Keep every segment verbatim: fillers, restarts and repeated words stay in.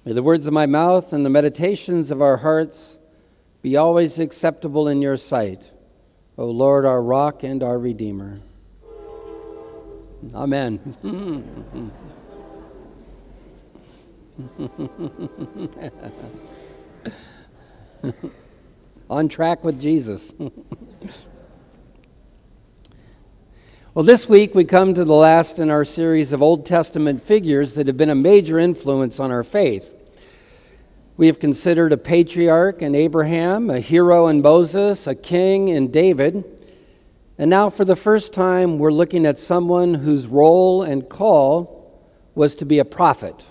May the words of my mouth and the meditations of our hearts be always acceptable in your sight, O Lord, our rock and our Redeemer. Amen. On track with Jesus. Well, this week we come to the last in our series of Old Testament figures that have been a major influence on our faith. We have considered a patriarch in Abraham, a hero in Moses, a king in David, and now for the first time we're looking at someone whose role and call was to be a prophet.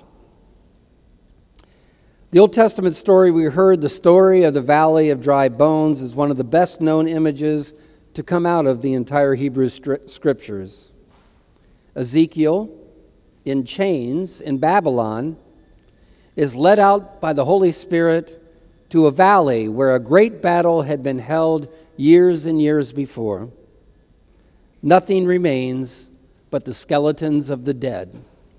The Old Testament story we heard, the story of the Valley of Dry Bones, is one of the best known images to come out of the entire Hebrew Scriptures. Ezekiel, in chains in Babylon, is led out by the Holy Spirit to a valley where a great battle had been held years and years before. Nothing remains but the skeletons of the dead.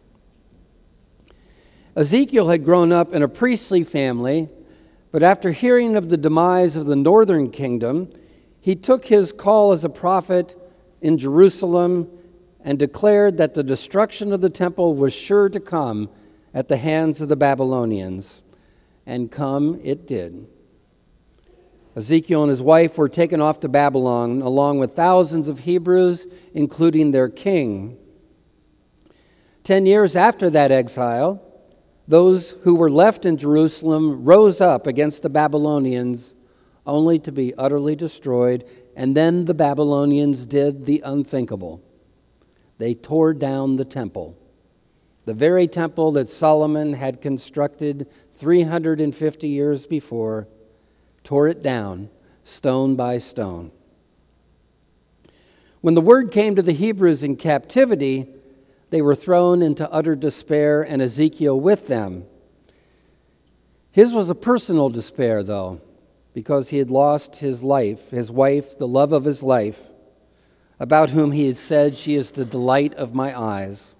Ezekiel had grown up in a priestly family, but after hearing of the demise of the northern kingdom, he took his call as a prophet in Jerusalem and declared that the destruction of the temple was sure to come at the hands of the Babylonians. And come it did. Ezekiel and his wife were taken off to Babylon along with thousands of Hebrews, including their king. Ten years after that exile, those who were left in Jerusalem rose up against the Babylonians, only to be utterly destroyed. And then the Babylonians did the unthinkable. They tore down the temple, the very temple that Solomon had constructed three hundred fifty years before, tore it down stone by stone. When the word came to the Hebrews in captivity, they were thrown into utter despair, and Ezekiel with them. His was a personal despair, though, because he had lost his life, his wife, the love of his life, about whom he had said, "She is the delight of my eyes."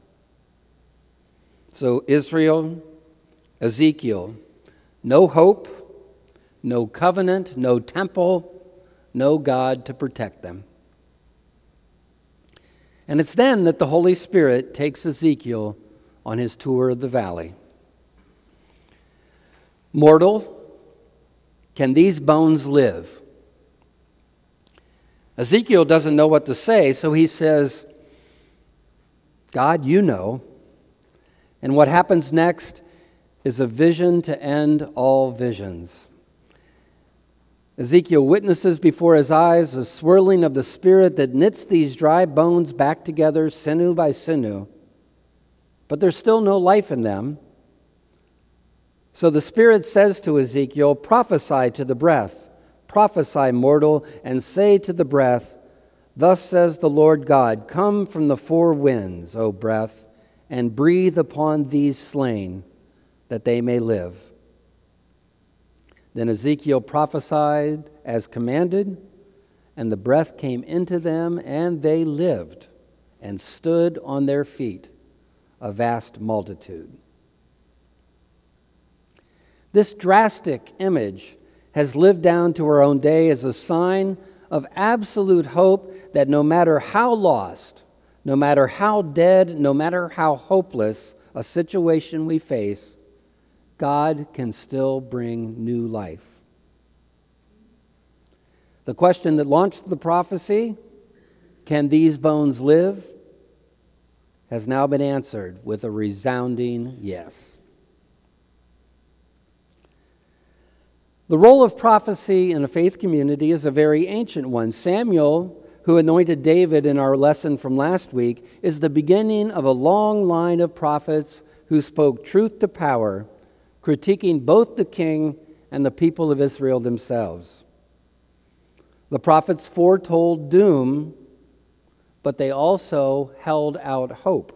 So Israel, Ezekiel, no hope, no covenant, no temple, no God to protect them. And it's then that the Holy Spirit takes Ezekiel on his tour of the valley. Mortal, can these bones live? Ezekiel doesn't know what to say, so he says, "God, you know." And what happens next is a vision to end all visions. Ezekiel witnesses before his eyes a swirling of the Spirit that knits these dry bones back together, sinew by sinew. But there's still no life in them. So the Spirit says to Ezekiel, "Prophesy to the breath, prophesy, mortal, and say to the breath, Thus says the Lord God, come from the four winds, O breath, and breathe upon these slain, that they may live." Then Ezekiel prophesied as commanded, and the breath came into them, and they lived and stood on their feet, a vast multitude. This drastic image has lived down to our own day as a sign of absolute hope that no matter how lost, no matter how dead, no matter how hopeless a situation we face, God can still bring new life. The question that launched the prophecy, "Can these bones live?" has now been answered with a resounding yes. The role of prophecy in a faith community is a very ancient one. Samuel, who anointed David in our lesson from last week, is the beginning of a long line of prophets who spoke truth to power, critiquing both the king and the people of Israel themselves. The prophets foretold doom, but they also held out hope.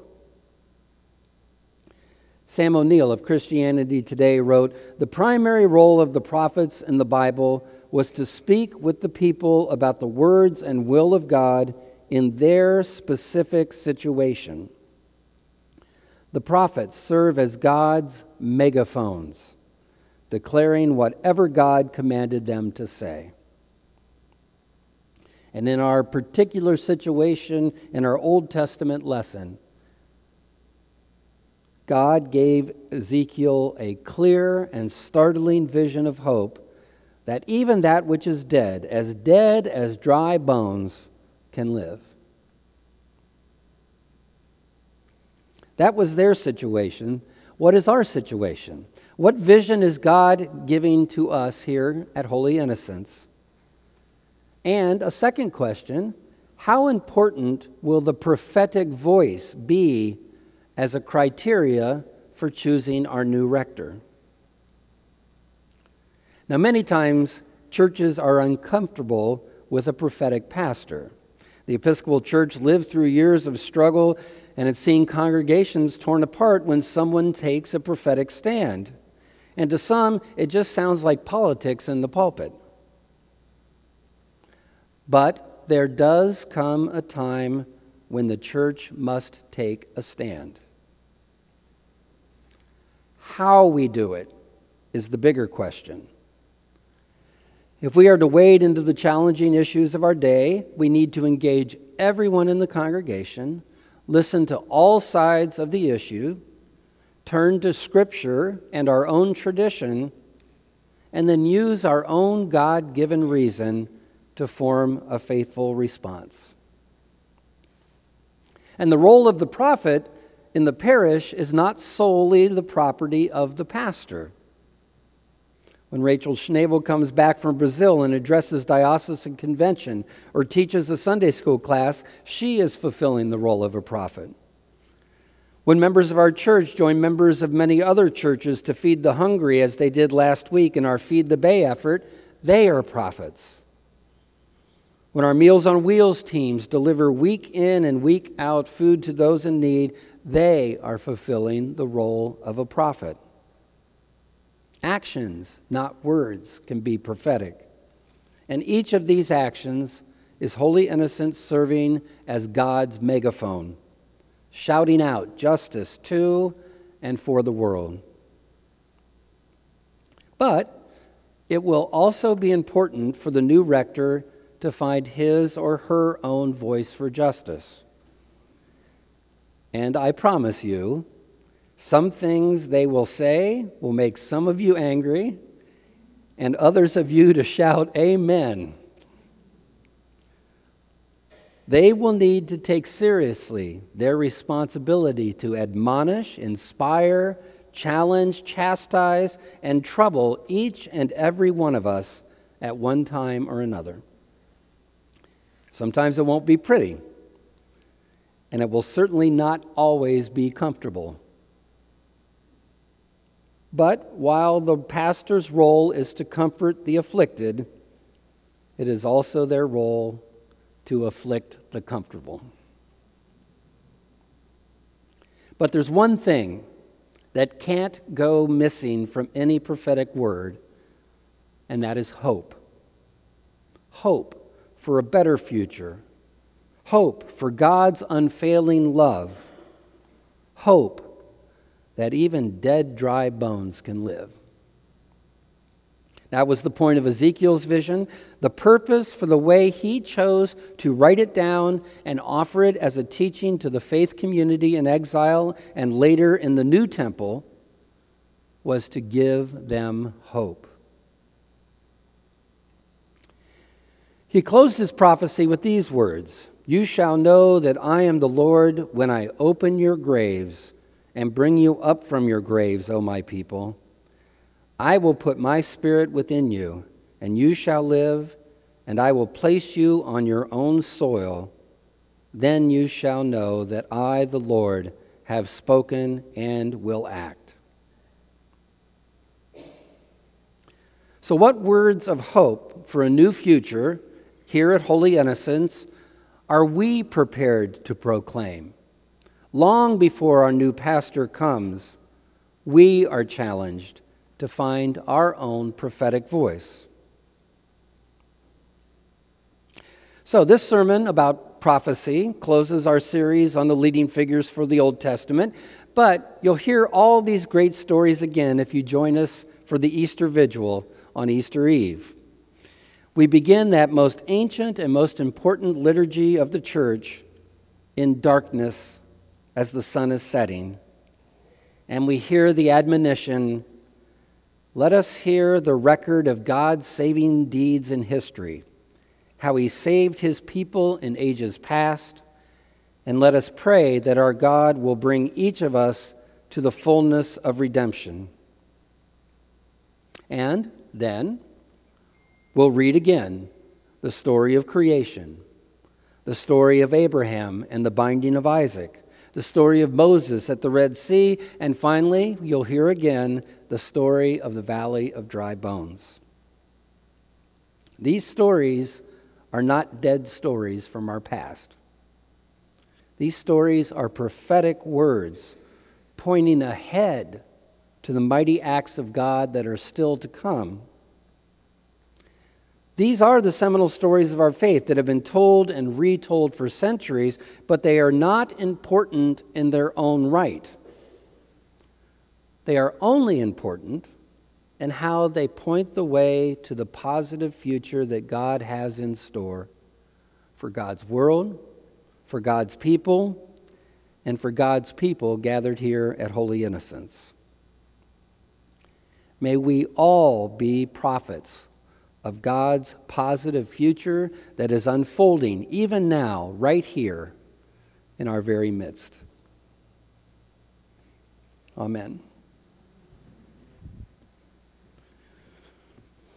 Sam O'Neill of Christianity Today wrote, "The primary role of the prophets in the Bible was to speak with the people about the words and will of God in their specific situation. The prophets serve as God's megaphones, declaring whatever God commanded them to say. And in our particular situation, in our Old Testament lesson, God gave Ezekiel a clear and startling vision of hope that even that which is dead, as dead as dry bones, can live. That was their situation. What is our situation? What vision is God giving to us here at Holy Innocents? And a second question, how important will the prophetic voice be as a criteria for choosing our new rector? Now, many times, churches are uncomfortable with a prophetic pastor. The Episcopal Church lived through years of struggle and had seen congregations torn apart when someone takes a prophetic stand. And to some, it just sounds like politics in the pulpit. But there does come a time when the church must take a stand. How we do it is the bigger question. If we are to wade into the challenging issues of our day, we need to engage everyone in the congregation, listen to all sides of the issue, turn to Scripture and our own tradition, and then use our own God-given reason to form a faithful response. And the role of the prophet in the parish is not solely the property of the pastor. When Rachel Schnabel comes back from Brazil and addresses diocesan convention or teaches a Sunday school class, she is fulfilling the role of a prophet. When members of our church join members of many other churches to feed the hungry, as they did last week in our Feed the Bay effort, they are prophets. When our Meals on Wheels teams deliver week in and week out food to those in need, they are fulfilling the role of a prophet. Actions, not words, can be prophetic. And each of these actions is Holy Innocents serving as God's megaphone, shouting out justice to and for the world. But it will also be important for the new rector to find his or her own voice for justice. And I promise you, some things they will say will make some of you angry and others of you to shout amen. They will need to take seriously their responsibility to admonish, inspire, challenge, chastise, and trouble each and every one of us at one time or another. Sometimes it won't be pretty, and it will certainly not always be comfortable. But while the pastor's role is to comfort the afflicted, it is also their role to afflict the comfortable. But there's one thing that can't go missing from any prophetic word, and that is hope. Hope for a better future. Hope for God's unfailing love. Hope that even dead, dry bones can live. That was the point of Ezekiel's vision, the purpose for the way he chose to write it down and offer it as a teaching to the faith community in exile and later in the new temple was to give them hope. He closed his prophecy with these words, "You shall know that I am the Lord when I open your graves and bring you up from your graves, O my people. I will put my spirit within you, and you shall live, and I will place you on your own soil. Then you shall know that I, the Lord, have spoken and will act." So what words of hope for a new future here at Holy Innocents are we prepared to proclaim? Long before our new pastor comes, we are challenged to find our own prophetic voice. So this sermon about prophecy closes our series on the leading figures for the Old Testament, But you'll hear all these great stories again if you join us for the Easter Vigil on Easter Eve. We begin that most ancient and most important liturgy of the church in darkness as the sun is setting. And we hear the admonition, let us hear the record of God's saving deeds in history, how he saved his people in ages past, and let us pray that our God will bring each of us to the fullness of redemption. And then we'll read again the story of creation, the story of Abraham and the binding of Isaac, the story of Moses at the Red Sea, and finally, you'll hear again the story of the Valley of Dry Bones. These stories are not dead stories from our past. These stories are prophetic words pointing ahead to the mighty acts of God that are still to come. These are the seminal stories of our faith that have been told and retold for centuries, but they are not important in their own right. They are only important in how they point the way to the positive future that God has in store for God's world, for God's people, and for God's people gathered here at Holy Innocents. May we all be prophets of God's positive future that is unfolding even now, right here in our very midst. Amen.